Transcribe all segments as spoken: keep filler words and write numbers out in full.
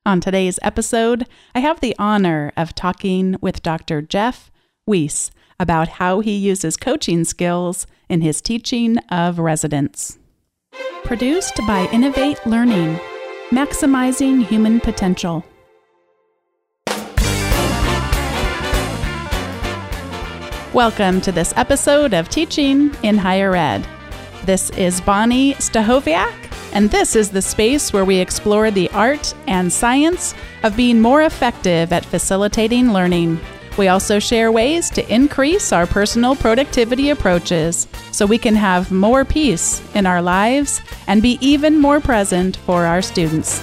On today's episode, I have the honor of talking with Doctor Jeff Weiss about how he uses coaching skills in his teaching of residents. Produced by Innovate Learning, maximizing human potential. Welcome to this episode of Teaching in Higher Ed. This is Bonnie Stachowiak, and this is the space where we explore the art and science of being more effective at facilitating learning. We also share ways to increase our personal productivity approaches so we can have more peace in our lives and be even more present for our students.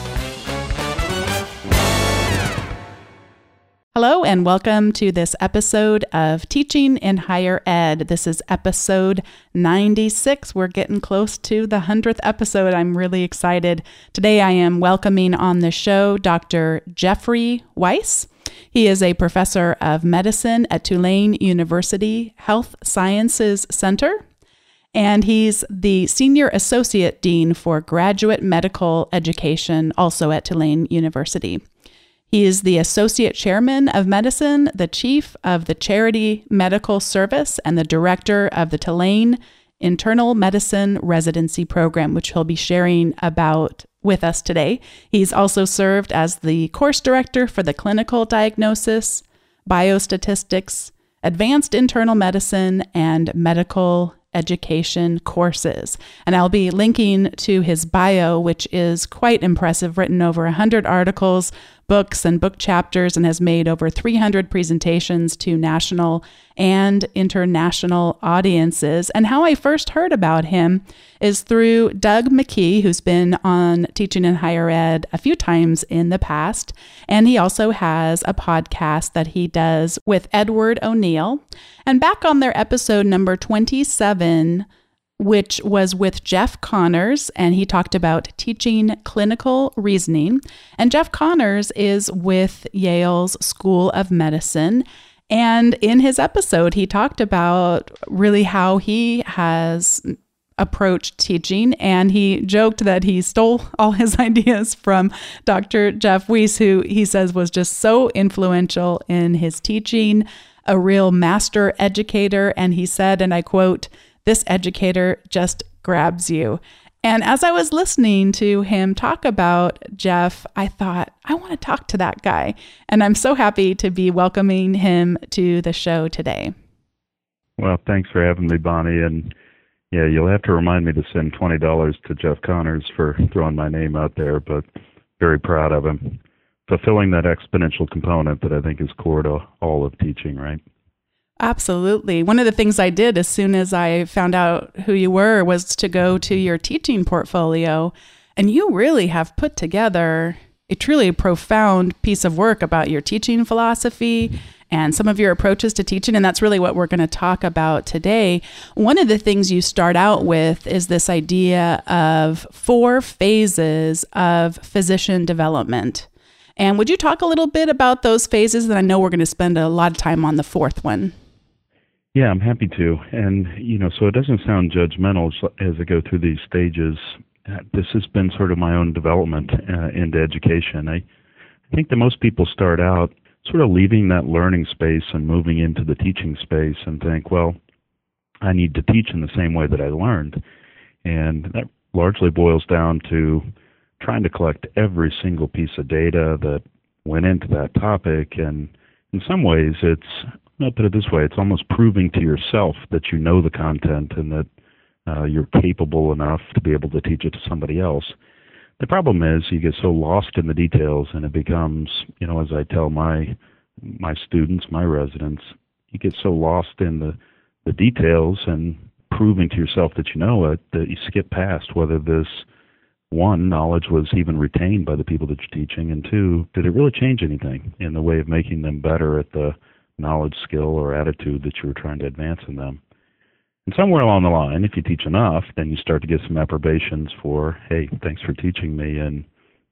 Hello and welcome to this episode of Teaching in Higher Ed. This is episode ninety-six. We're getting close to the hundredth episode. I'm really excited. Today I am welcoming on the show Doctor Jeffrey Weiss. He is a professor of medicine at Tulane University Health Sciences Center, and he's the Senior Associate Dean for Graduate Medical Education, also at Tulane University. He is the Associate Chairman of Medicine, the Chief of the Charity Medical Service, and the Director of the Tulane Internal Medicine Residency Program, which he'll be sharing about with us today. He's also served as the Course Director for the Clinical Diagnosis, Biostatistics, Advanced Internal Medicine, and Medical Education courses. And I'll be linking to his bio, which is quite impressive, written over one hundred articles, books, and book chapters, and has made over three hundred presentations to national and international audiences. And how I first heard about him is through Doug McKee, who's been on Teaching in Higher Ed a few times in the past. And he also has a podcast that he does with Edward O'Neill. And back on their episode number twenty-seven, which was with Jeff Connors, and he talked about teaching clinical reasoning. And Jeff Connors is with Yale's School of Medicine. And in his episode, he talked about really how he has approached teaching, and he joked that he stole all his ideas from Doctor Jeff Weiss, who he says was just so influential in his teaching, a real master educator. And he said, and I quote, "This educator just grabs you." And as I was listening to him talk about Jeff, I thought, I want to talk to that guy. And I'm so happy to be welcoming him to the show today. Well, thanks for having me, Bonnie. And yeah, you'll have to remind me to send twenty dollars to Jeff Connors for throwing my name out there, but very proud of him. Fulfilling that exponential component that I think is core to all of teaching, right? Absolutely. One of the things I did as soon as I found out who you were was to go to your teaching portfolio, and you really have put together a truly profound piece of work about your teaching philosophy and some of your approaches to teaching, and that's really what we're going to talk about today. One of the things you start out with is this idea of four phases of physician development. And would you talk a little bit about those phases? And I know we're going to spend a lot of time on the fourth one. Yeah, I'm happy to. And, you know, so it doesn't sound judgmental as I go through these stages. Uh, this has been sort of my own development uh, into education. I, I think that most people start out sort of leaving that learning space and moving into the teaching space and think, well, I need to teach in the same way that I learned. And that largely boils down to trying to collect every single piece of data that went into that topic. And in some ways, it's, I'll put it this way, it's almost proving to yourself that you know the content and that uh, you're capable enough to be able to teach it to somebody else. The problem is you get so lost in the details, and it becomes, you know, as I tell my my students, my residents, you get so lost in the, the details and proving to yourself that you know it that you skip past whether this, one, knowledge was even retained by the people that you're teaching, and two, did it really change anything in the way of making them better at the knowledge, skill, or attitude that you were trying to advance in them. And somewhere along the line, if you teach enough, then you start to get some approbations for, hey, thanks for teaching me, and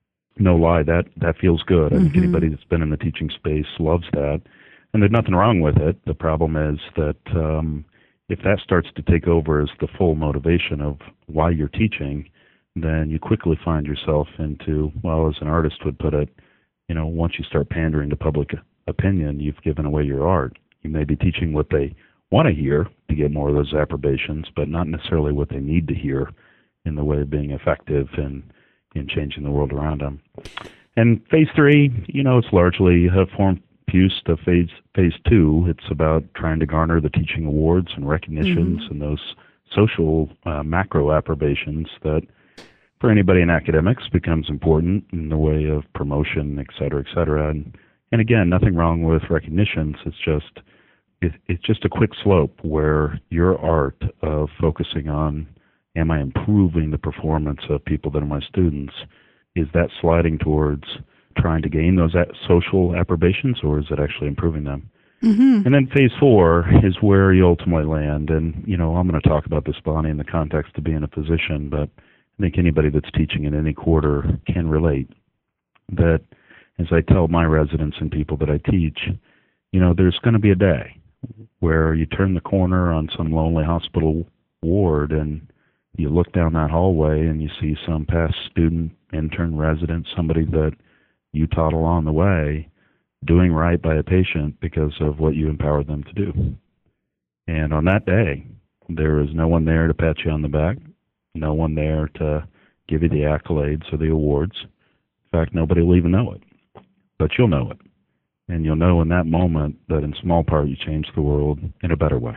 no lie, that, that feels good. I mm-hmm. think anybody that's been in the teaching space loves that, and there's nothing wrong with it. The problem is that um, if that starts to take over as the full motivation of why you're teaching, then you quickly find yourself into, well, as an artist would put it, you know, once you start pandering to public opinion, you've given away your art. You may be teaching what they want to hear to get more of those approbations, but not necessarily what they need to hear in the way of being effective in, in changing the world around them. And phase three, you know, it's largely a form Puce to phase phase two. It's about trying to garner the teaching awards and recognitions mm-hmm. and those social uh, macro approbations that for anybody in academics becomes important in the way of promotion, et cetera, et cetera. And, and again, nothing wrong with recognitions. It's just it, it's just a quick slope where your art of focusing on, am I improving the performance of people that are my students, is that sliding towards trying to gain those social approbations, or is it actually improving them? Mm-hmm. And then phase four is where you ultimately land. And, you know, I'm going to talk about this, Bonnie, in the context of being a physician, but I think anybody that's teaching in any quarter can relate that, as I tell my residents and people that I teach, you know, there's going to be a day where you turn the corner on some lonely hospital ward and you look down that hallway and you see some past student, intern, resident, somebody that you taught along the way doing right by a patient because of what you empowered them to do. And on that day, there is no one there to pat you on the back, no one there to give you the accolades or the awards. In fact, nobody will even know it. But you'll know it. And you'll know in that moment that in small part you changed the world in a better way.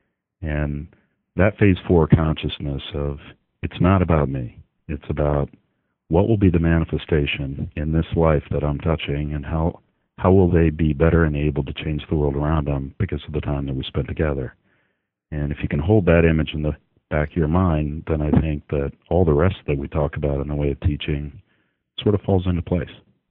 And that phase four consciousness of it's not about me, it's about what will be the manifestation in this life that I'm touching, and how how will they be better enabled to change the world around them because of the time that we spent together. And if you can hold that image in the back of your mind, then I think that all the rest that we talk about in the way of teaching sort of falls into place.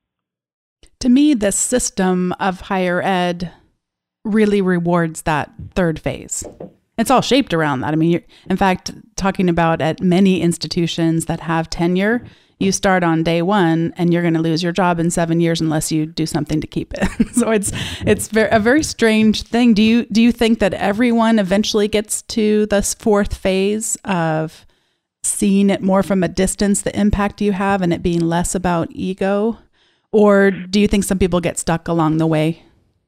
To me, the system of higher ed really rewards that third phase. It's all shaped around that. I mean, you're, in fact, talking about at many institutions that have tenure, you start on day one and you're going to lose your job in seven years unless you do something to keep it. So it's it's very, a very strange thing. Do you do you think that everyone eventually gets to this fourth phase of seeing it more from a distance, the impact you have, and it being less about ego? Or do you think some people get stuck along the way?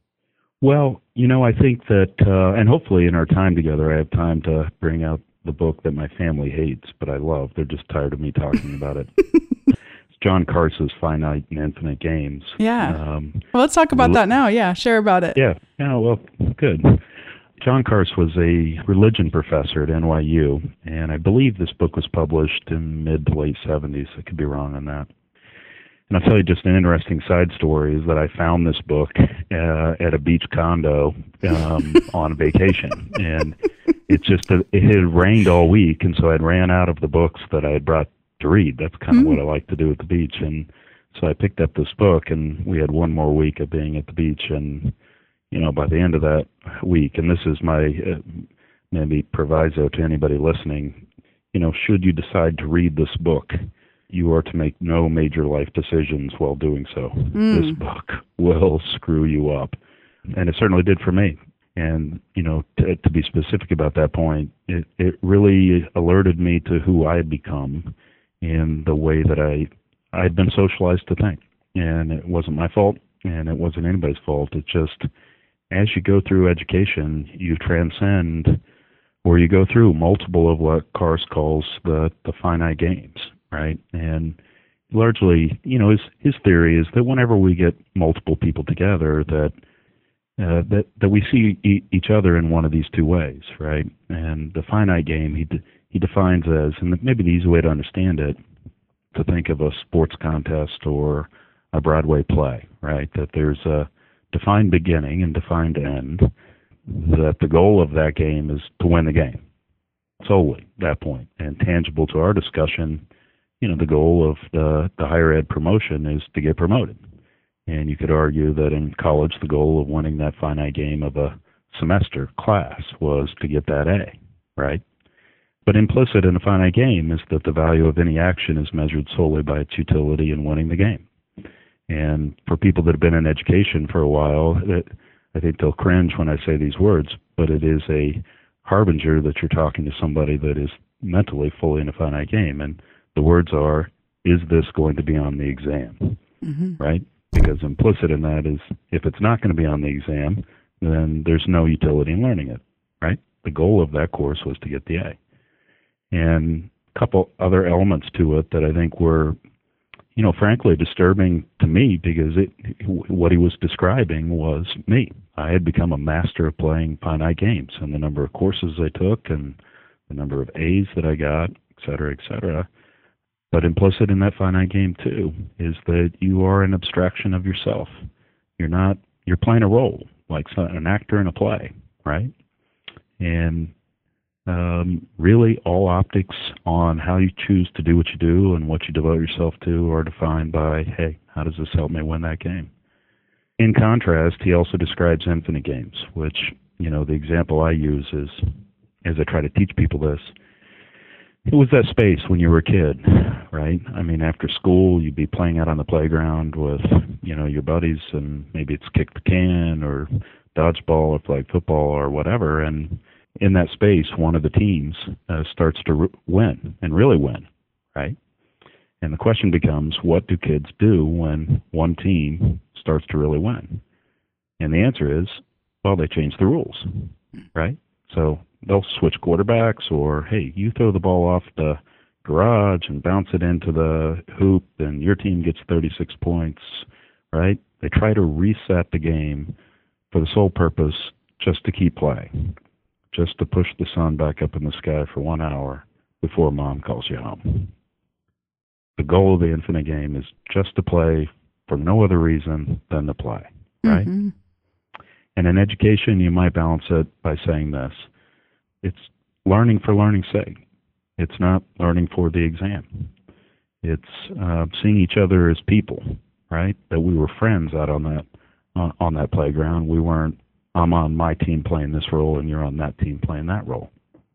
Well, you know, I think that, uh, and hopefully in our time together, I have time to bring out the book that my family hates, but I love. They're just tired of me talking about it. It's John Karsa's Finite and Infinite Games. Yeah. Um, well, let's talk about l- that now. Yeah, share about it. Yeah. Yeah, well, good. John Karsa was a religion professor at N Y U, and I believe this book was published in mid to late seventies. I could be wrong on that. And I'll tell you just an interesting side story is that I found this book uh, at a beach condo um, on vacation. And it's just, a, it had rained all week, and so I'd ran out of the books that I had brought to read. That's kind of mm. what I like to do at the beach. And so I picked up this book, and we had one more week of being at the beach. And, you know, by the end of that week, and this is my uh, maybe proviso to anybody listening, you know, should you decide to read this book, you are to make no major life decisions while doing so. Mm. This book will screw you up. And it certainly did for me. And, you know, to, to be specific about that point, it, it really alerted me to who I had become in the way that I, I'd been socialized to think. And it wasn't my fault, and it wasn't anybody's fault. It just, as you go through education, you transcend, or you go through multiple of what Karsa calls the, the finite games. Right. And largely, you know, his his theory is that whenever we get multiple people together, that uh, that that we see e- each other in one of these two ways, right? And the finite game he de- he defines as, and maybe the easy way to understand it, to think of a sports contest or a Broadway play, right? That there's a defined beginning and defined end. That the goal of that game is to win the game, solely that point, and tangible to our discussion. You know, the goal of the, the higher ed promotion is to get promoted. And you could argue that in college, the goal of winning that finite game of a semester class was to get that A, right? But implicit in a finite game is that the value of any action is measured solely by its utility in winning the game. And for people that have been in education for a while, it, I think they'll cringe when I say these words, but it is a harbinger that you're talking to somebody that is mentally fully in a finite game. And The words are, is this going to be on the exam, mm-hmm. right? Because implicit in that is, if it's not going to be on the exam, then there's no utility in learning it, right? The goal of that course was to get the A. And a couple other elements to it that I think were, you know, frankly disturbing to me, because it, what he was describing was me. I had become a master of playing finite games, and the number of courses I took and the number of A's that I got, et cetera, et cetera. But implicit in that finite game, too, is that you are an abstraction of yourself. You're not, you're playing a role, like an actor in a play, right? And um, really all optics on how you choose to do what you do and what you devote yourself to are defined by, hey, how does this help me win that game? In contrast, he also describes infinite games, which, you know, the example I use is, as I try to teach people this, it was that space when you were a kid, right? I mean, after school, you'd be playing out on the playground with, you know, your buddies, and maybe it's kick the can or dodgeball or flag football or whatever. And in that space, one of the teams uh, starts to re- win and really win, right? And the question becomes, what do kids do when one team starts to really win? And the answer is, well, they change the rules, right? So they'll switch quarterbacks, or, hey, you throw the ball off the garage and bounce it into the hoop, and your team gets thirty-six points, right? They try to reset the game for the sole purpose just to keep playing, just to push the sun back up in the sky for one hour before mom calls you home. The goal of the infinite game is just to play for no other reason than to play, right? Mm-hmm. And in education, you might balance it by saying this. It's learning for learning's sake. It's not learning for the exam. It's uh, seeing each other as people, right? That we were friends out on that on, on that playground. We weren't, I'm on my team playing this role and you're on that team playing that role.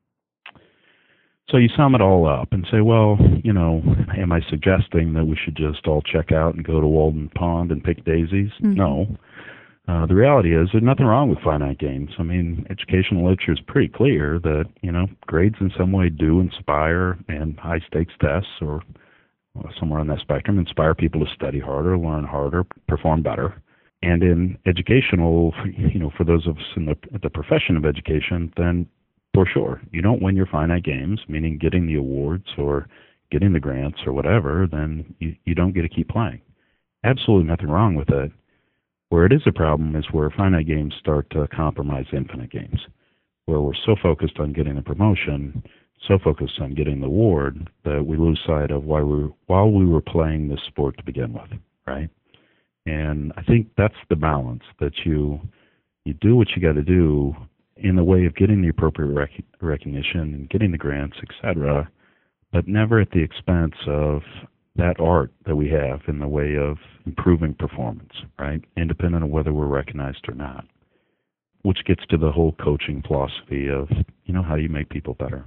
So you sum it all up and say, well, you know, am I suggesting that we should just all check out and go to Walden Pond and pick daisies? Mm-hmm. No. Uh, the reality is there's nothing wrong with finite games. I mean, educational literature is pretty clear that, you know, grades in some way do inspire, and high-stakes tests or somewhere on that spectrum inspire people to study harder, learn harder, perform better. And in educational, you know, for those of us in the, the profession of education, then for sure, you don't win your finite games, meaning getting the awards or getting the grants or whatever, then you, you don't get to keep playing. Absolutely nothing wrong with it. Where it is a problem is where finite games start to compromise infinite games, where we're so focused on getting the promotion, so focused on getting the award, that we lose sight of why we were, while we were playing this sport to begin with, right? And I think that's the balance, that you you do what you got to do in the way of getting the appropriate rec- recognition and getting the grants, et cetera, but never at the expense of that art that we have in the way of improving performance, right? Independent of whether we're recognized or not, which gets to the whole coaching philosophy of, you know, how do you make people better?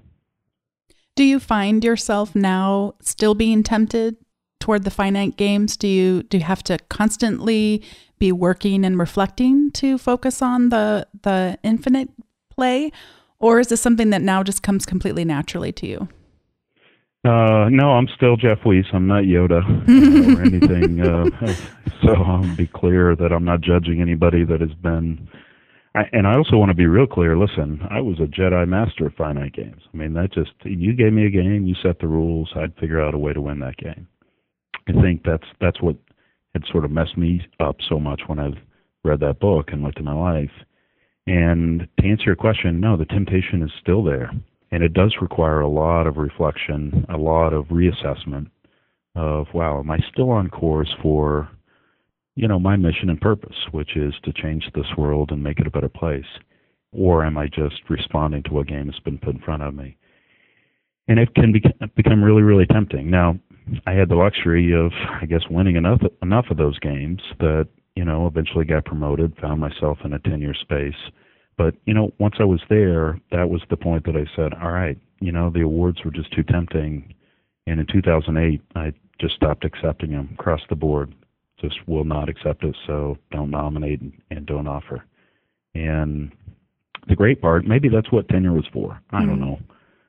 Do you find yourself now still being tempted toward the finite games? Do you do you have to constantly be working and reflecting to focus on the the infinite play? Or is this something that now just comes completely naturally to you? Uh, no, I'm still Jeff Weiss. I'm not Yoda uh, or anything. Uh, so I'll be clear that I'm not judging anybody that has been. I, and I also want to be real clear. Listen, I was a Jedi master of finite games. I mean, that just, you gave me a game, you set the rules, I'd figure out a way to win that game. I think that's that's what had sort of messed me up so much when I've read that book and looked at my life. And to answer your question, no, the temptation is still there. And it does require a lot of reflection, a lot of reassessment of, wow, am I still on course for, you know, my mission and purpose, which is to change this world and make it a better place? Or am I just responding to what game has been put in front of me? And it can be, become really, really tempting. Now, I had the luxury of, I guess, winning enough enough of those games that, you know, eventually got promoted, found myself in a ten-year space. But, you know, once I was there, that was the point that I said, all right, you know, the awards were just too tempting. And in two thousand eight, I just stopped accepting them across the board. Just will not accept it, so don't nominate and, and don't offer. And the great part, maybe that's what tenure was for. I don't know.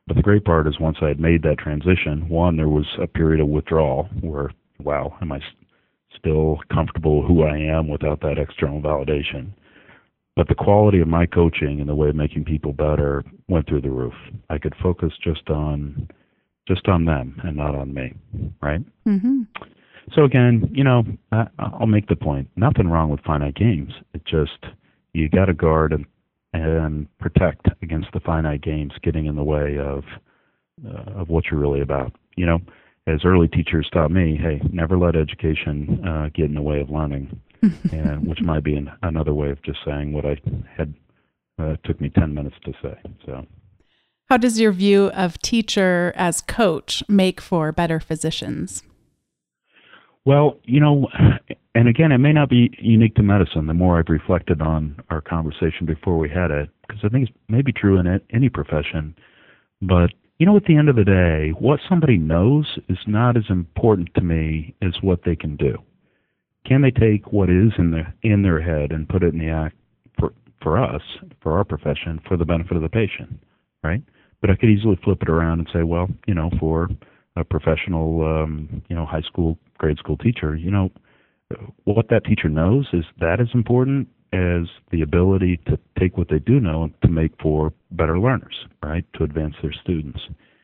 But the great part is once I had made that transition, one, there was a period of withdrawal where, wow, am I s- still comfortable who I am without that external validation? But the quality of my coaching and the way of making people better went through the roof. I could focus just on just on them and not on me, right? Mm-hmm. So again, you know, I, I'll make the point. Nothing wrong with finite games. It just, you got to guard and, and protect against the finite games getting in the way of uh, of what you're really about. You know, as early teachers taught me, hey, never let education uh, get in the way of learning, and which might be an, another way of just saying what I had uh, took me ten minutes to say. So, how does your view of teacher as coach make for better physicians? Well, you know, and again, it may not be unique to medicine. The more I've reflected on our conversation before we had it, because I think it's maybe true in any profession, but you know, at the end of the day, what somebody knows is not as important to me as what they can do. Can they take what is in their in their head and put it in the act for for us, for our profession, for the benefit of the patient, right? But I could easily flip it around and say, well, you know, for a professional, um, you know, high school, grade school teacher, you know, what that teacher knows is that as important as the ability to take what they do know to make for better learners, right, to advance their students.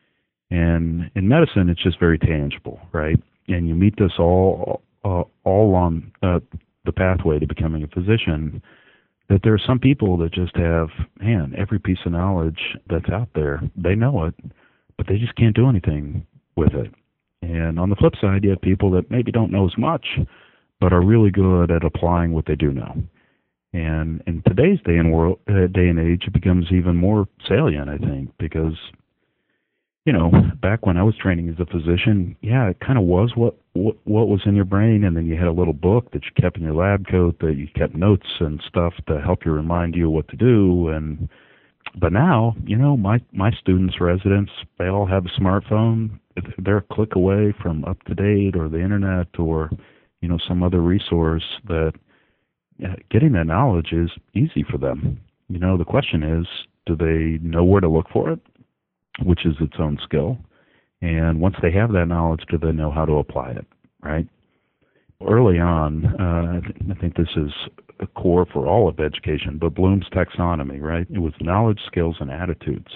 And in medicine, it's just very tangible, right? And you meet this all uh, all on uh, the pathway to becoming a physician, that there are some people that just have, man, every piece of knowledge that's out there, they know it, but they just can't do anything with it. And on the flip side, you have people that maybe don't know as much, but are really good at applying what they do know. And in today's day and world, uh, day and age, it becomes even more salient, I think, because, you know, back when I was training as a physician, yeah, it kind of was what, what what was in your brain, and then you had a little book that you kept in your lab coat that you kept notes and stuff to help you remind you what to do. And but now, you know, my my students, residents, they all have a smartphone. They're a click away from Up to Date or the internet or, you know, some other resource that uh, getting that knowledge is easy for them. You know, the question is, do they know where to look for it, which is its own skill? And once they have that knowledge, do they know how to apply it, right? Early on, uh, I, th- I think this is a core for all of education, but Bloom's taxonomy, right? It was knowledge, skills, and attitudes.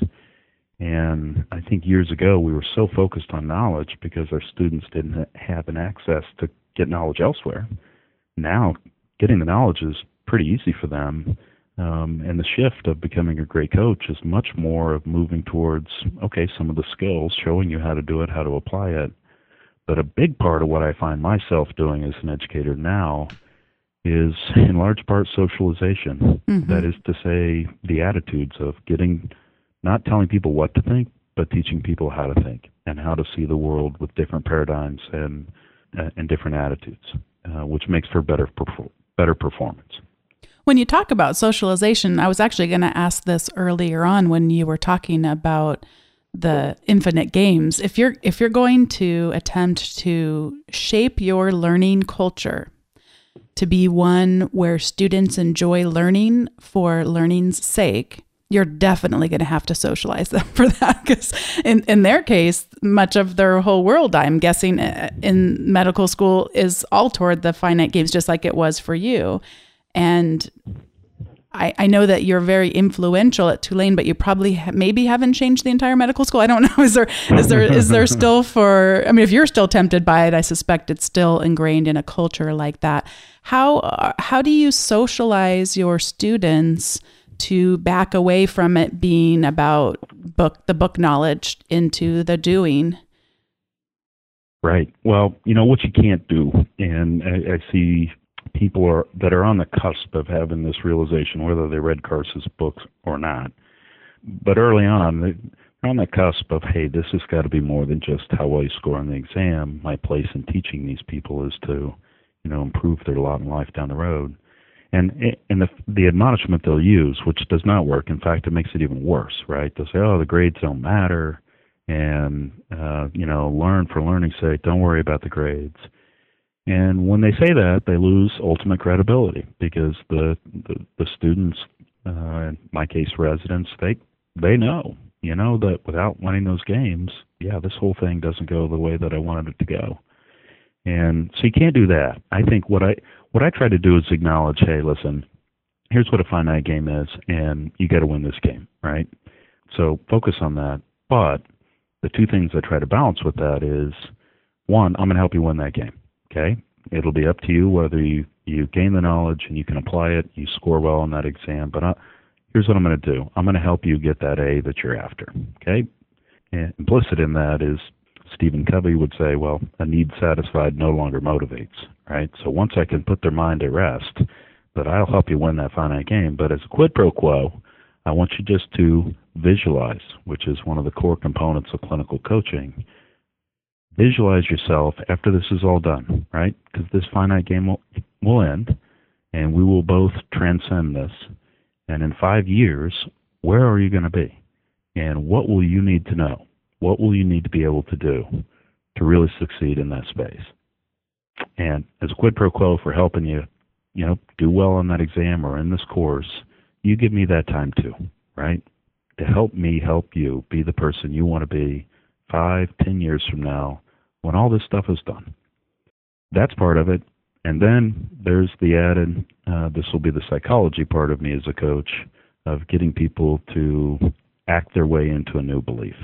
And I think years ago we were so focused on knowledge because our students didn't have an access to get knowledge elsewhere. Now, getting the knowledge is pretty easy for them. Um, and the shift of becoming a great coach is much more of moving towards, okay, some of the skills, showing you how to do it, how to apply it. But a big part of what I find myself doing as an educator now is in large part socialization. Mm-hmm. That is to say, the attitudes of getting, not telling people what to think, but teaching people how to think and how to see the world with different paradigms and uh, and different attitudes, uh, which makes for better perfor- better performance. When you talk about socialization, I was actually going to ask this earlier on when you were talking about the infinite games. If you're if you're going to attempt to shape your learning culture to be one where students enjoy learning for learning's sake, you're definitely going to have to socialize them for that, because in, in their case, much of their whole world, I'm guessing, in medical school is all toward the finite games, just like it was for you. And I, I know that you're very influential at Tulane, but you probably ha- maybe haven't changed the entire medical school. I don't know. Is there is there is there still for? I mean, if you're still tempted by it, I suspect it's still ingrained in a culture like that. How uh, how do you socialize your students to back away from it being about book the book knowledge into the doing? Right. Well, you know what you can't do, and I, I see people are that are on the cusp of having this realization, whether they read Carse's books or not. But early on, they're on the cusp of, hey, this has got to be more than just how well you score on the exam. My place in teaching these people is to, you know, improve their lot in life down the road. And and the the admonishment they'll use, which does not work. In fact, it makes it even worse, right? They'll say, oh, the grades don't matter, and uh, you know, learn for learning's sake. Don't worry about the grades. And when they say that, they lose ultimate credibility because the the, the students, uh, in my case, residents, they they know you know that without winning those games, yeah, this whole thing doesn't go the way that I wanted it to go. And so you can't do that. I think what I what I try to do is acknowledge, hey, listen, here's what a finite game is, and you got to win this game, right? So focus on that. But the two things I try to balance with that is, one, I'm going to help you win that game, okay? It'll be up to you whether you, you gain the knowledge and you can apply it, you score well on that exam. But I, here's what I'm going to do. I'm going to help you get that A that you're after, okay? And implicit in that is Stephen Covey would say, well, a need satisfied no longer motivates, right? So once I can put their mind at rest, that I'll help you win that finite game. But as a quid pro quo, I want you just to visualize, which is one of the core components of clinical coaching. Visualize yourself after this is all done, right? Because this finite game will, will end, and we will both transcend this. And in five years, where are you going to be? And what will you need to know? What will you need to be able to do to really succeed in that space? And as a quid pro quo for helping you, you know, do well on that exam or in this course, you give me that time too, right? To help me help you be the person you want to be five, ten years from now when all this stuff is done. That's part of it. And then there's the added, uh, this will be the psychology part of me as a coach, of getting people to act their way into a new belief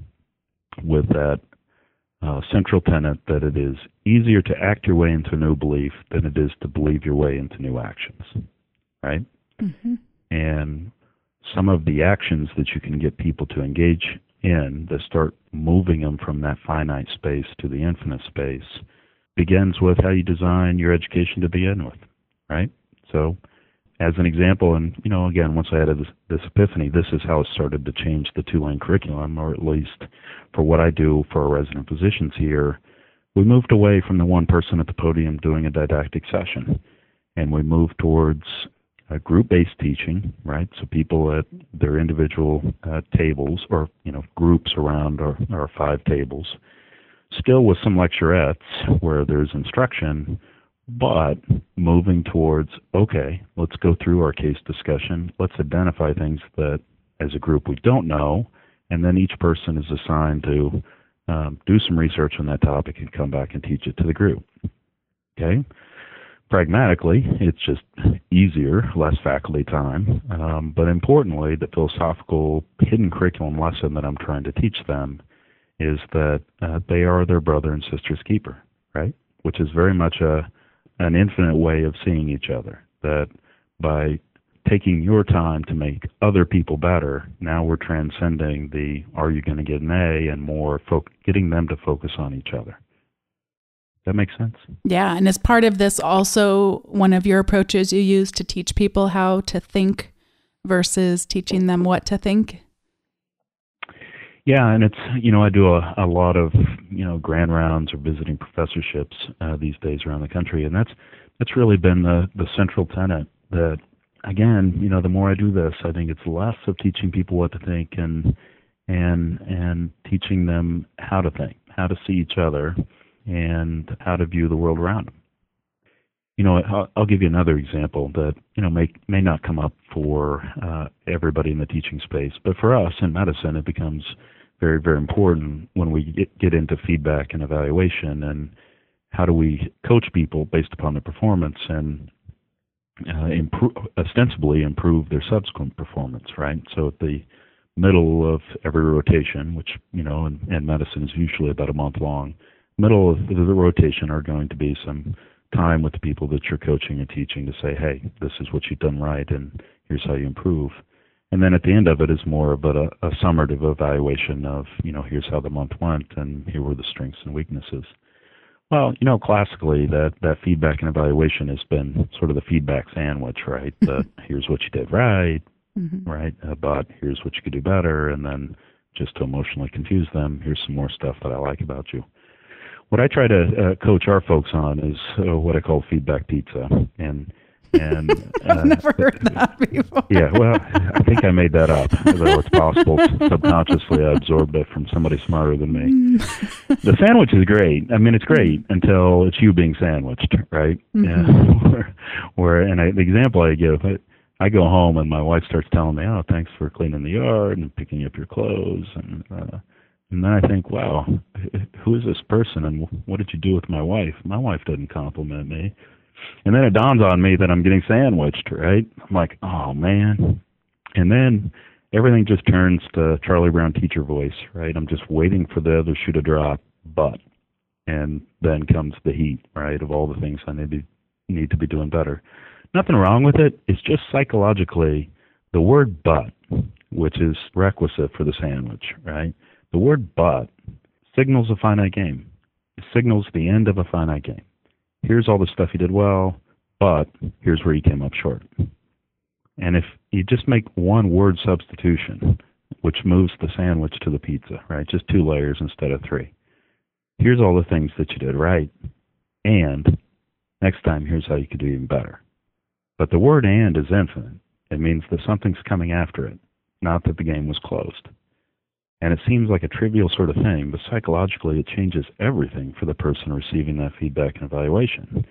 with that uh, central tenet that it is easier to act your way into a new belief than it is to believe your way into new actions, right? Mm-hmm. And some of the actions that you can get people to engage in that start moving them from that finite space to the infinite space begins with how you design your education to begin with, right? So as an example, and, you know, again, once I had this, this epiphany, this is how it started to change the two-lane curriculum, or at least for what I do for our resident physicians here. We moved away from the one person at the podium doing a didactic session, and we moved towards uh, group-based teaching, right? So people at their individual uh, tables, or, you know, groups around our, our five tables, still with some lecturettes where there's instruction, but moving towards, okay, let's go through our case discussion. Let's identify things that, as a group, we don't know, and then each person is assigned to um, do some research on that topic and come back and teach it to the group. Okay? Pragmatically, it's just easier, less faculty time, um, but importantly, the philosophical hidden curriculum lesson that I'm trying to teach them is that uh, they are their brother and sister's keeper, right? Which is very much a an infinite way of seeing each other, that by taking your time to make other people better, now we're transcending the are you going to get an A and more fo- getting them to focus on each other. That makes sense? Yeah, and as part of this also, one of your approaches you use to teach people how to think versus teaching them what to think? Yeah, and it's, you know, I do a, a lot of, you know, grand rounds or visiting professorships uh, these days around the country, and that's that's really been the, the central tenet that, again, you know, the more I do this, I think it's less of teaching people what to think and and and teaching them how to think, how to see each other, and how to view the world around them. You know, I'll, I'll give you another example that, you know, may may not come up for uh, everybody in the teaching space, but for us in medicine, it becomes very, very important when we get, get into feedback and evaluation, and how do we coach people based upon their performance and uh, improve, ostensibly improve their subsequent performance, right? So at the middle of every rotation, which, you know, in, in medicine is usually about a month long, middle of the rotation are going to be some time with the people that you're coaching and teaching to say, hey, this is what you've done right, and here's how you improve. And then at the end of it is more of a, a summative evaluation of, you know, here's how the month went, and here were the strengths and weaknesses. Well, you know, classically, that, that feedback and evaluation has been sort of the feedback sandwich, right? The, here's what you did right, mm-hmm. right? Uh, but here's what you could do better, and then just to emotionally confuse them, here's some more stuff that I like about you. What I try to uh, coach our folks on is uh, what I call feedback pizza, and and I've uh, never heard that before. Yeah, well, I think I made that up, though it's possible subconsciously I absorbed it from somebody smarter than me. The sandwich is great. I mean, it's great until it's you being sandwiched, right? Mm-hmm. Yeah. where, where, and I, the example I give, I, I go home and my wife starts telling me, oh, thanks for cleaning the yard and picking up your clothes. And, uh, and then I think, wow, who is this person and what did you do with my wife? My wife doesn't compliment me. And then it dawns on me that I'm getting sandwiched, right? I'm like, oh, man. And then everything just turns to Charlie Brown teacher voice, right? I'm just waiting for the other shoe to drop, but. And then comes the heat, right, of all the things I need to, need to be doing better. Nothing wrong with it. It's just psychologically the word but, which is requisite for the sandwich, right? The word but signals a finite game. It signals the end of a finite game. Here's all the stuff you did well, but here's where you came up short. And if you just make one word substitution, which moves the sandwich to the pizza, right? Just two layers instead of three. Here's all the things that you did right, and next time, here's how you could do even better. But the word and is infinite. It means that something's coming after it, not that the game was closed. And it seems like a trivial sort of thing, but psychologically it changes everything for the person receiving that feedback and evaluation.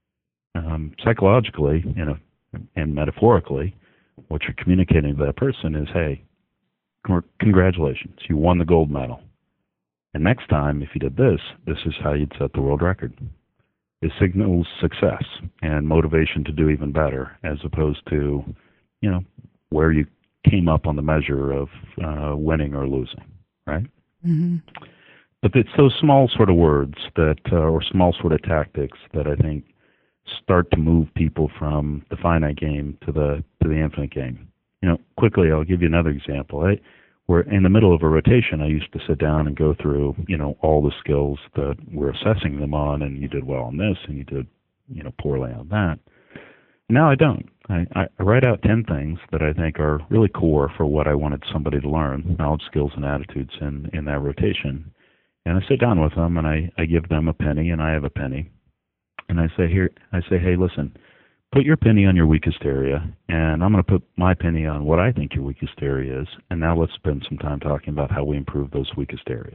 Um, psychologically, you know, and metaphorically, what you're communicating to that person is, hey, congratulations, you won the gold medal. And next time, if you did this, this is how you'd set the world record. It signals success and motivation to do even better, as opposed to, you know, where you came up on the measure of uh, winning or losing, right? Mm-hmm. But it's those small sort of words that, uh, or small sort of tactics that I think start to move people from the finite game to the to the infinite game. You know, quickly, I'll give you another example. I, where in the middle of a rotation, I used to sit down and go through, you know, all the skills that we're assessing them on, and you did well on this, and you did, you know, poorly on that. Now I don't. I, I write out ten things that I think are really core for what I wanted somebody to learn, knowledge, skills, and attitudes in, in that rotation. And I sit down with them, and I, I give them a penny, and I have a penny. And I say, here, I say, hey, listen, put your penny on your weakest area, and I'm going to put my penny on what I think your weakest area is, and now let's spend some time talking about how we improve those weakest areas.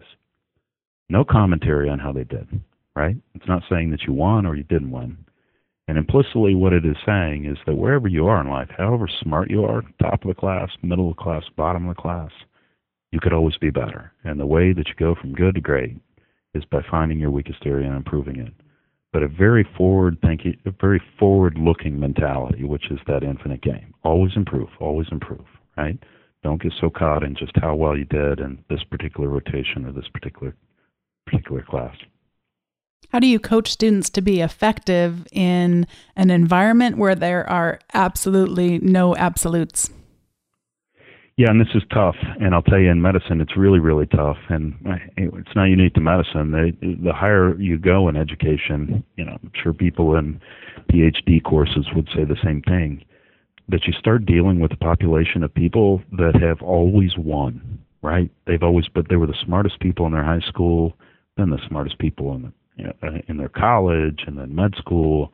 No commentary on how they did, right? It's not saying that you won or you didn't win. And implicitly what it is saying is that wherever you are in life, however smart you are, top of the class, middle of the class, bottom of the class, you could always be better. And the way that you go from good to great is by finding your weakest area and improving it. But a very forward thinking, a very forward-looking mentality, which is that infinite game. Always improve, always improve, right? Don't get so caught in just how well you did in this particular rotation or this particular particular class. How do you coach students to be effective in an environment where there are absolutely no absolutes? Yeah, and this is tough, and I'll tell you, in medicine, it's really, really tough, and it's not unique to medicine. They, the higher you go in education, you know, I'm sure people in P H D courses would say the same thing, that you start dealing with a population of people that have always won, right? They've always, but they were the smartest people in their high school, then the smartest people in the, you know, in their college, and then med school,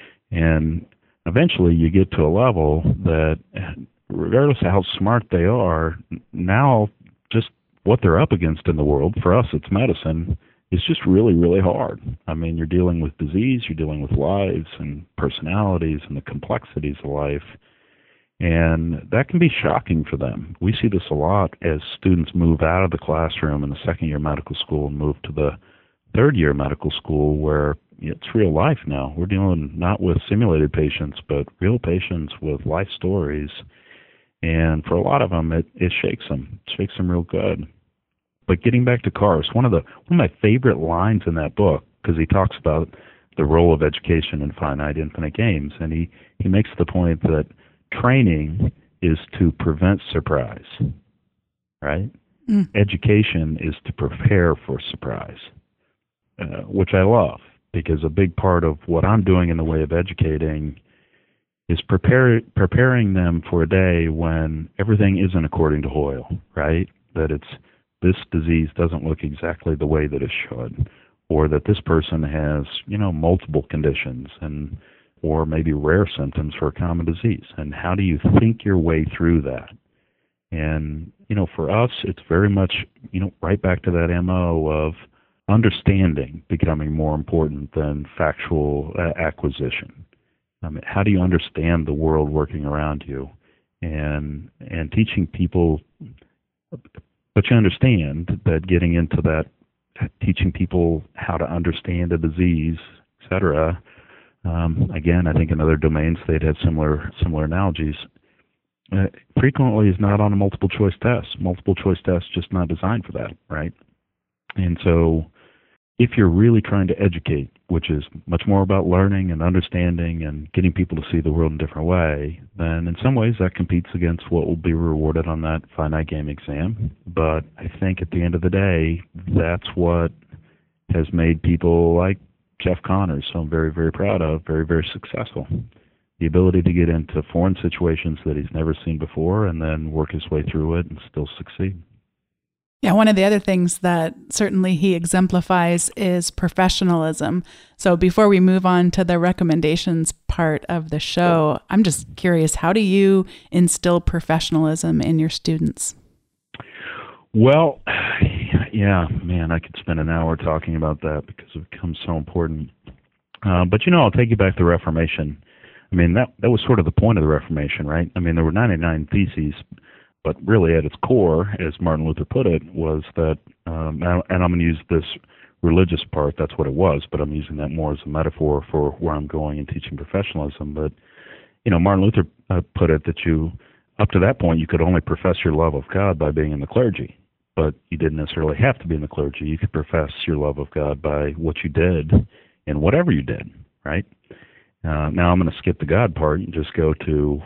and eventually you get to a level that, regardless of how smart they are, now just what they're up against in the world, for us it's medicine, is just really, really hard. I mean, you're dealing with disease, you're dealing with lives and personalities and the complexities of life, and that can be shocking for them. We see this a lot as students move out of the classroom in the second year medical school and move to the third year medical school, where it's real life now. We're dealing not with simulated patients, but real patients with life stories. And for a lot of them, it, it shakes them. It shakes them real good. But getting back to Karst, one of the one of my favorite lines in that book, because he talks about the role of education in finite infinite games, and he, he makes the point that training is to prevent surprise, right? Mm. Education is to prepare for surprise, uh, which I love, because a big part of what I'm doing in the way of educating is prepare, preparing them for a day when everything isn't according to Hoyle, right? That it's, this disease doesn't look exactly the way that it should, or that this person has, you know, multiple conditions and, or maybe rare symptoms for a common disease. And how do you think your way through that? And, you know, for us, it's very much, you know, right back to that M O of understanding becoming more important than factual uh, acquisition. Um, how do you understand the world working around you, and and teaching people. But you understand that getting into that, teaching people how to understand a disease, et cetera. Um, again, I think in other domains they'd have similar similar analogies. Uh, frequently is not on a multiple choice test. Multiple choice test just not designed for that, right? And so if you're really trying to educate, which is much more about learning and understanding and getting people to see the world in a different way, then in some ways that competes against what will be rewarded on that finite game exam. But I think at the end of the day, that's what has made people like Jeff Connors, so I'm very, very proud of, very, very successful. The ability to get into foreign situations that he's never seen before and then work his way through it and still succeed. Yeah, one of the other things that certainly he exemplifies is professionalism. So before we move on to the recommendations part of the show, I'm just curious, how do you instill professionalism in your students? Well, yeah, man, I could spend an hour talking about that because it becomes so important. Uh, but, you know, I'll take you back to the Reformation. I mean, that that was sort of the point of the Reformation, right? I mean, there were ninety-nine theses, but really at its core, as Martin Luther put it, was that, um, and I'm going to use this religious part, that's what it was, but I'm using that more as a metaphor for where I'm going in teaching professionalism. But, you know, Martin Luther uh, put it that you, up to that point, you could only profess your love of God by being in the clergy, but you didn't necessarily have to be in the clergy. You could profess your love of God by what you did and whatever you did, right? Uh, now I'm going to skip the God part and just go to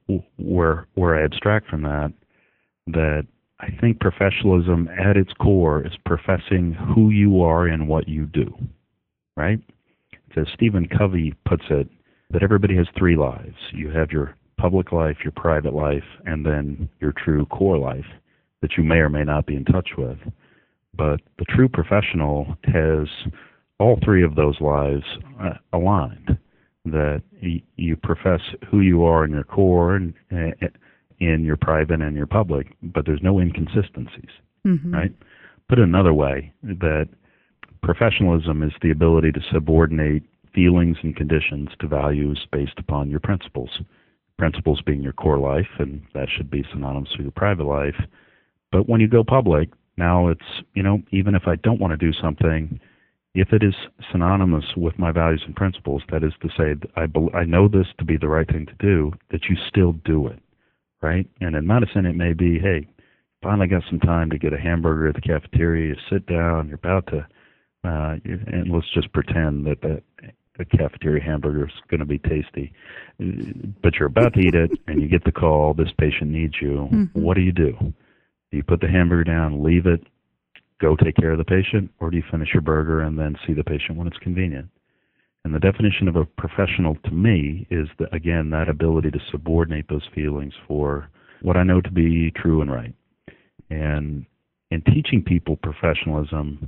where where I abstract from that, that I think professionalism at its core is professing who you are and what you do, right? As Stephen Covey puts it, that everybody has three lives. You have your public life, your private life, and then your true core life that you may or may not be in touch with. But the true professional has all three of those lives uh, aligned. That y- you profess who you are in your core and uh, in your private and your public, but there's no inconsistencies, mm-hmm. right? Put it another way, that professionalism is the ability to subordinate feelings and conditions to values based upon your principles. Principles being your core life, and that should be synonymous with your private life. But when you go public, now it's, you know, even if I don't want to do something, if it is synonymous with my values and principles, that is to say, I, be, I know this to be the right thing to do, that you still do it, right? And in medicine, it may be, hey, finally got some time to get a hamburger at the cafeteria, you sit down, you're about to, uh, and let's just pretend that that the cafeteria hamburger is going to be tasty, but you're about to eat it, and you get the call, this patient needs you. Mm-hmm. What do you do? Do you put the hamburger down, leave it, go take care of the patient, or do you finish your burger and then see the patient when it's convenient? And the definition of a professional to me is, that, again, that ability to subordinate those feelings for what I know to be true and right. And in teaching people professionalism,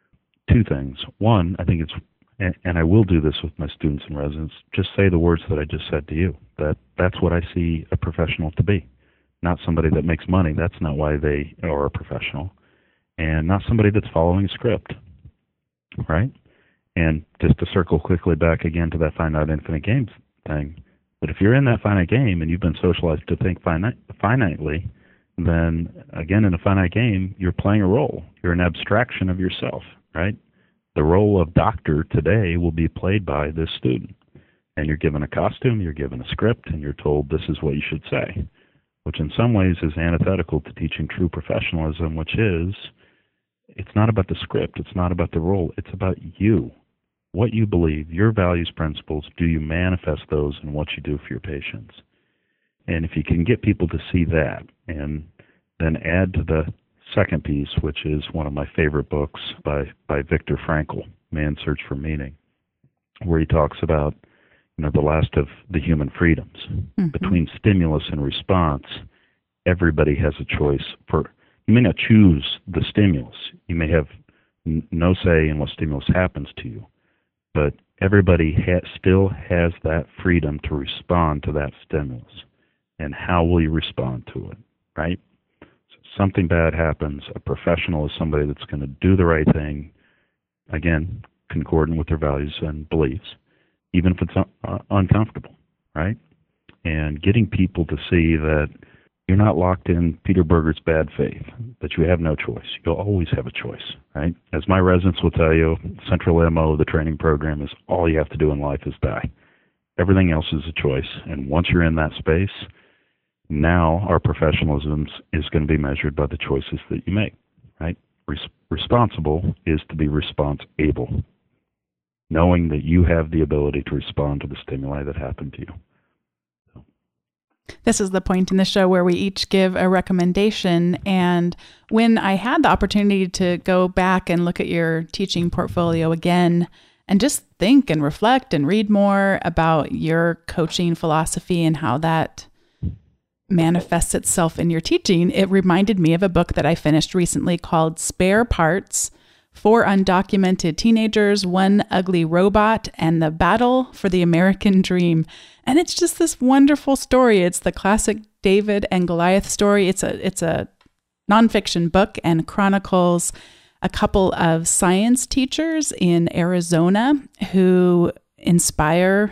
two things. One, I think it's, and, and I will do this with my students and residents, just say the words that I just said to you. That that's what I see a professional to be. Not somebody that makes money. That's not why they are a professional. And not somebody that's following a script, right? And just to circle quickly back again to that finite infinite games thing, but if you're in that finite game and you've been socialized to think finite, finitely, then again, in a finite game, you're playing a role. You're an abstraction of yourself, right? The role of doctor today will be played by this student. And you're given a costume, you're given a script, and you're told this is what you should say, which in some ways is antithetical to teaching true professionalism, which is, it's not about the script, it's not about the role, it's about you. What you believe, your values, principles, do you manifest those in what you do for your patients? And if you can get people to see that, and then add to the second piece, which is one of my favorite books by, by Viktor Frankl, Man's Search for Meaning, where he talks about, you know, the last of the human freedoms. Mm-hmm. Between stimulus and response, everybody has a choice for. You may not choose the stimulus. You may have n- no say in what stimulus happens to you, but everybody ha- still has that freedom to respond to that stimulus. And how will you respond to it, right? So something bad happens. A professional is somebody that's going to do the right thing, again, concordant with their values and beliefs, even if it's un- uh, uncomfortable. right? And getting people to see that you're not locked in Peter Berger's bad faith, that you have no choice. You'll always have a choice, right? As my residents will tell you, central M O of the training program is all you have to do in life is die. Everything else is a choice. And once you're in that space, now our professionalism is going to be measured by the choices that you make, right? Res- responsible is to be response-able, knowing that you have the ability to respond to the stimuli that happen to you. This is the point in the show where we each give a recommendation. And when I had the opportunity to go back and look at your teaching portfolio again and just think and reflect and read more about your coaching philosophy and how that manifests itself in your teaching, it reminded me of a book that I finished recently called Spare Parts: Four Undocumented Teenagers, One Ugly Robot, and the Battle for the American Dream. And it's just this wonderful story. It's the classic David and Goliath story. It's a it's a nonfiction book and chronicles a couple of science teachers in Arizona who inspire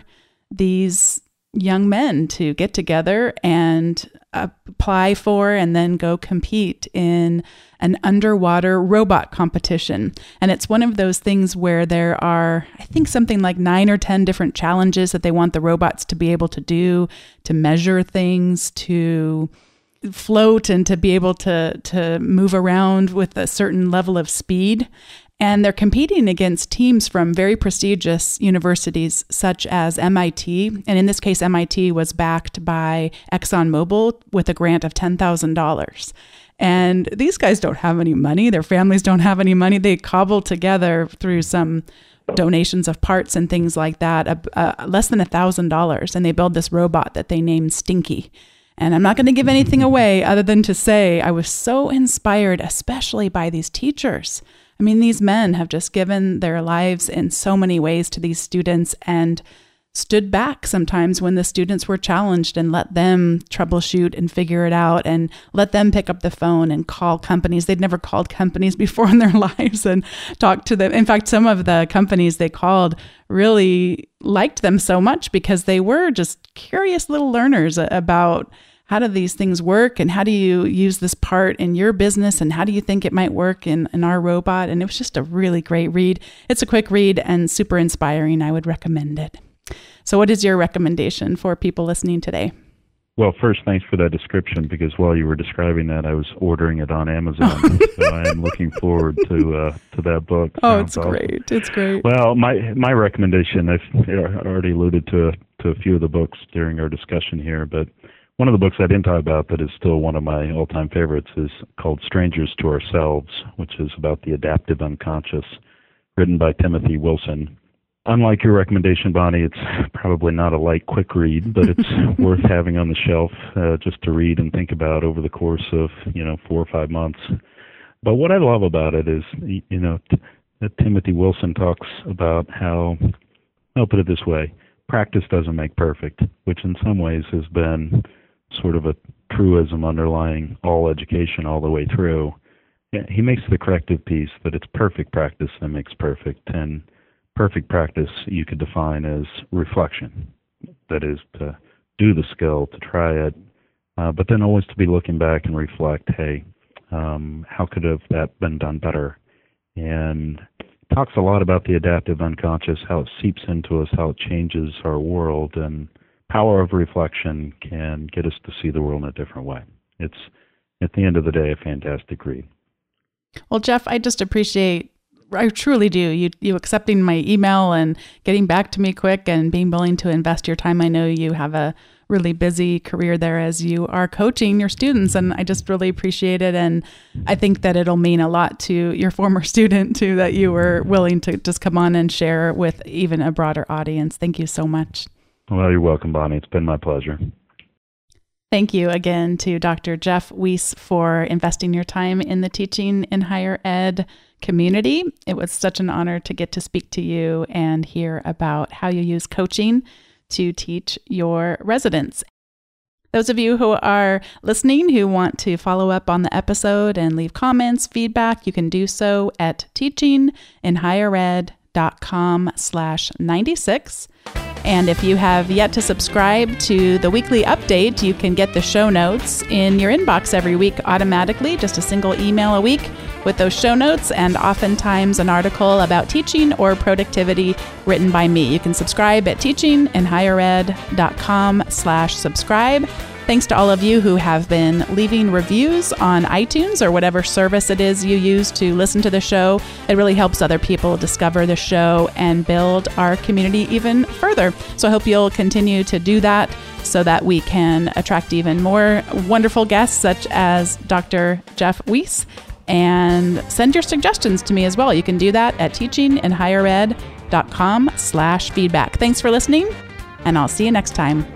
these young men to get together and apply for and then go compete in an underwater robot competition. And it's one of those things where there are, I think, something like nine or ten different challenges that they want the robots to be able to do, to measure things, to float, and to be able to, to move around with a certain level of speed. And they're competing against teams from very prestigious universities such as M I T. And in this case, M I T was backed by ExxonMobil with a grant of ten thousand dollars. And these guys don't have any money. Their families don't have any money. They cobbled together through some donations of parts and things like that, uh, uh, less than one thousand dollars. And they build this robot that they named Stinky. And I'm not going to give anything away other than to say I was so inspired, especially by these teachers. I mean, these men have just given their lives in so many ways to these students and stood back sometimes when the students were challenged and let them troubleshoot and figure it out and let them pick up the phone and call companies. They'd never called companies before in their lives and talk to them. In fact, some of the companies they called really liked them so much because they were just curious little learners about how do these things work and how do you use this part in your business and how do you think it might work in, in our robot? And it was just a really great read. It's a quick read and super inspiring. I would recommend it. So what is your recommendation for people listening today? Well, first, thanks for that description, because while you were describing that, I was ordering it on Amazon. So I am looking forward to uh, to that book. Oh, it's awesome. great. It's great. Well, my my recommendation, I've already alluded to, to a few of the books during our discussion here, but one of the books I didn't talk about that is still one of my all-time favorites is called Strangers to Ourselves, which is about the adaptive unconscious, written by Timothy Wilson. Unlike your recommendation, Bonnie, it's probably not a light, quick read, but it's worth having on the shelf uh, just to read and think about over the course of, you know, four or five months. But what I love about it is, you know, t- that Timothy Wilson talks about how, I'll put it this way, practice doesn't make perfect, which in some ways has been sort of a truism underlying all education all the way through. He makes the corrective piece that it's perfect practice that makes perfect, and perfect practice you could define as reflection. That is, to do the skill, to try it, uh, but then always to be looking back and reflect, hey, um, how could have that been done better? And talks a lot about the adaptive unconscious, how it seeps into us, how it changes our world, and power of reflection can get us to see the world in a different way. It's, at the end of the day, a fantastic read. Well, Jeff, I just appreciate, I truly do, you you accepting my email and getting back to me quick and being willing to invest your time. I know you have a really busy career there as you are coaching your students, and I just really appreciate it. And I think that it'll mean a lot to your former student, too, that you were willing to just come on and share with even a broader audience. Thank you so much. Well, you're welcome, Bonnie. It's been my pleasure. Thank you again to Doctor Jeff Weiss for investing your time in the teaching in higher ed community. It was such an honor to get to speak to you and hear about how you use coaching to teach your residents. Those of you who are listening who want to follow up on the episode and leave comments, feedback, you can do so at teachinginhighered.com slash 96. And if you have yet to subscribe to the weekly update, you can get the show notes in your inbox every week automatically, just a single email a week with those show notes and oftentimes an article about teaching or productivity written by me. You can subscribe at teachinginhighered.com slash subscribe. Thanks to all of you who have been leaving reviews on iTunes or whatever service it is you use to listen to the show. It really helps other people discover the show and build our community even further. So I hope you'll continue to do that so that we can attract even more wonderful guests such as Doctor Jeff Weiss. And send your suggestions to me as well. You can do that at teachinginhighered.com slash feedback. Thanks for listening, and I'll see you next time.